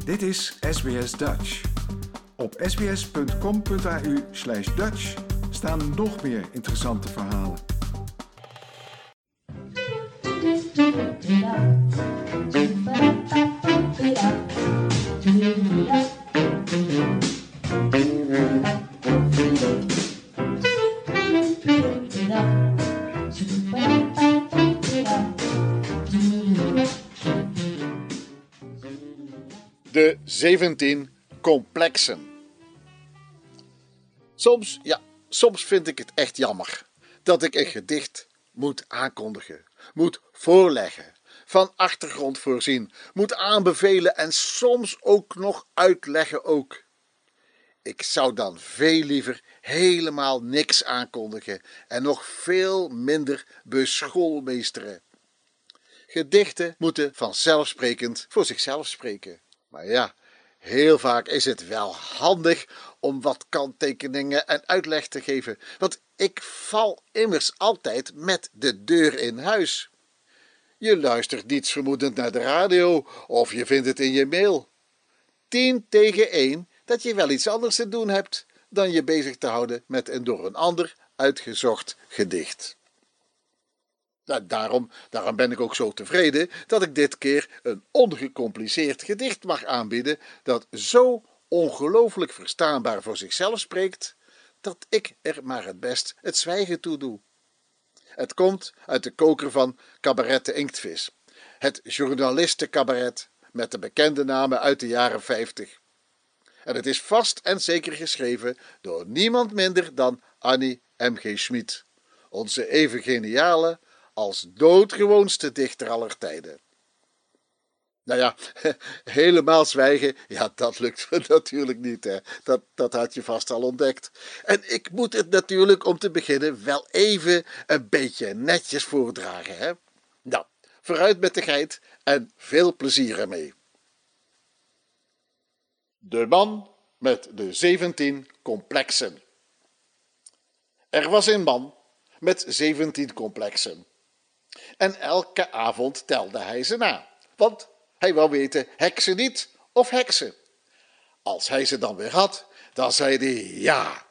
Dit is SBS Dutch. Op sbs.com.au/Dutch staan nog meer interessante verhalen. De 17 complexen. Soms vind ik het echt jammer dat ik een gedicht moet aankondigen, moet voorleggen, van achtergrond voorzien, moet aanbevelen en soms ook nog uitleggen ook. Ik zou dan veel liever helemaal niks aankondigen en nog veel minder beschoolmeesteren. Gedichten moeten vanzelfsprekend voor zichzelf spreken. Maar ja, heel vaak is het wel handig om wat kanttekeningen en uitleg te geven, want ik val immers altijd met de deur in huis. Je luistert niets vermoedend naar de radio of je vindt het in je mail. 10 tegen 1 dat je wel iets anders te doen hebt dan je bezig te houden met een door een ander uitgezocht gedicht. Daarom ben ik ook zo tevreden dat ik dit keer een ongecompliceerd gedicht mag aanbieden dat zo ongelooflijk verstaanbaar voor zichzelf spreekt, dat ik er maar het best het zwijgen toe doe. Het komt uit de koker van Cabaret de Inktvis, het journalistencabaret met de bekende namen uit de jaren 50. En het is vast en zeker geschreven door niemand minder dan Annie M.G. Schmid, onze even geniale als doodgewoonste dichter aller tijden. Nou ja, helemaal zwijgen, ja, dat lukt natuurlijk niet, hè. Dat had je vast al ontdekt. En ik moet het natuurlijk om te beginnen wel even een beetje netjes voordragen, hè. Nou, vooruit met de geit en veel plezier ermee. De man met de 17 complexen. Er was een man met 17 complexen. En elke avond telde hij ze na, want hij wou weten, heksen niet of heksen. Als hij ze dan weer had, dan zei hij ja.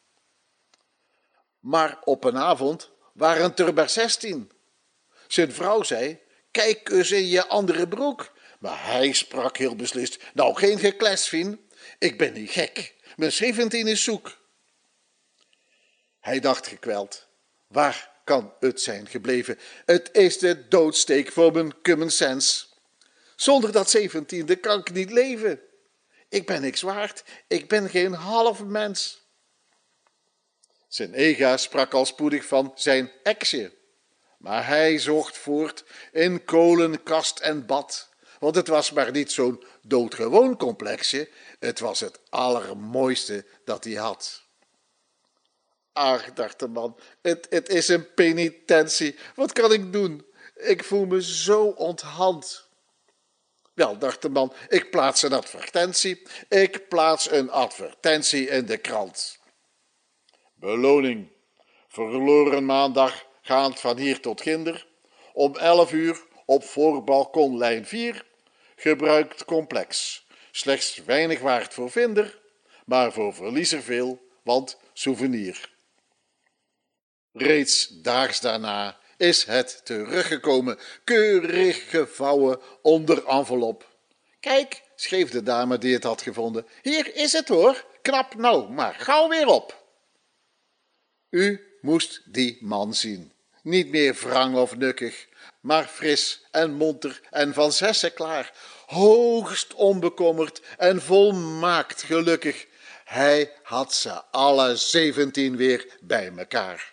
Maar op een avond waren het er maar 16. Zijn vrouw zei, kijk eens in je andere broek. Maar hij sprak heel beslist, nou geen gekles, Fien. Ik ben niet gek, mijn 17 is zoek. Hij dacht gekweld, waar kan het zijn gebleven? Het is de doodsteek voor mijn common sense. Zonder dat 17e kan ik niet leven. Ik ben niks waard, ik ben geen half mens. Zijn ega sprak al spoedig van zijn exje. Maar hij zocht voort in kolen, kast en bad. Want het was maar niet zo'n doodgewoon complexje, het was het allermooiste dat hij had. Ach, dacht de man, het is een penitentie. Wat kan ik doen? Ik voel me zo onthand. Wel, dacht de man, ik plaats een advertentie. Ik plaats een advertentie in de krant. Beloning. Verloren maandag gaand van hier tot ginder. Om 11 uur op voorbalkon lijn 4. Gebruikt complex. Slechts weinig waard voor vinder, maar voor verliezer veel, want souvenir. Reeds daags daarna is het teruggekomen, keurig gevouwen onder envelop. Kijk, schreef de dame die het had gevonden, hier is het hoor, knap nou, maar gauw weer op. U moest die man zien, niet meer wrang of nukkig, maar fris en monter en van zessen klaar, hoogst onbekommerd en volmaakt gelukkig. Hij had ze alle 17 weer bij mekaar.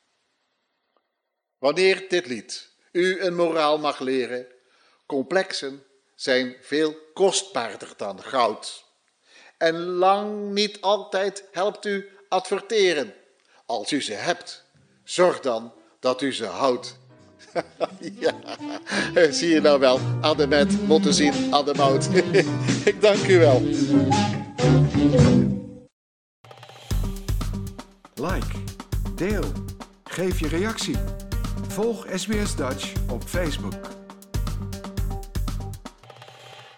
Wanneer dit lied u een moraal mag leren, complexen zijn veel kostbaarder dan goud. En lang niet altijd helpt u adverteren. Als u ze hebt, zorg dan dat u ze houdt. Ja, zie je nou wel, aan de met moeten zien aan de mout. Ik dank u wel. Like, deel, geef je reactie. Volg SBS Dutch op Facebook.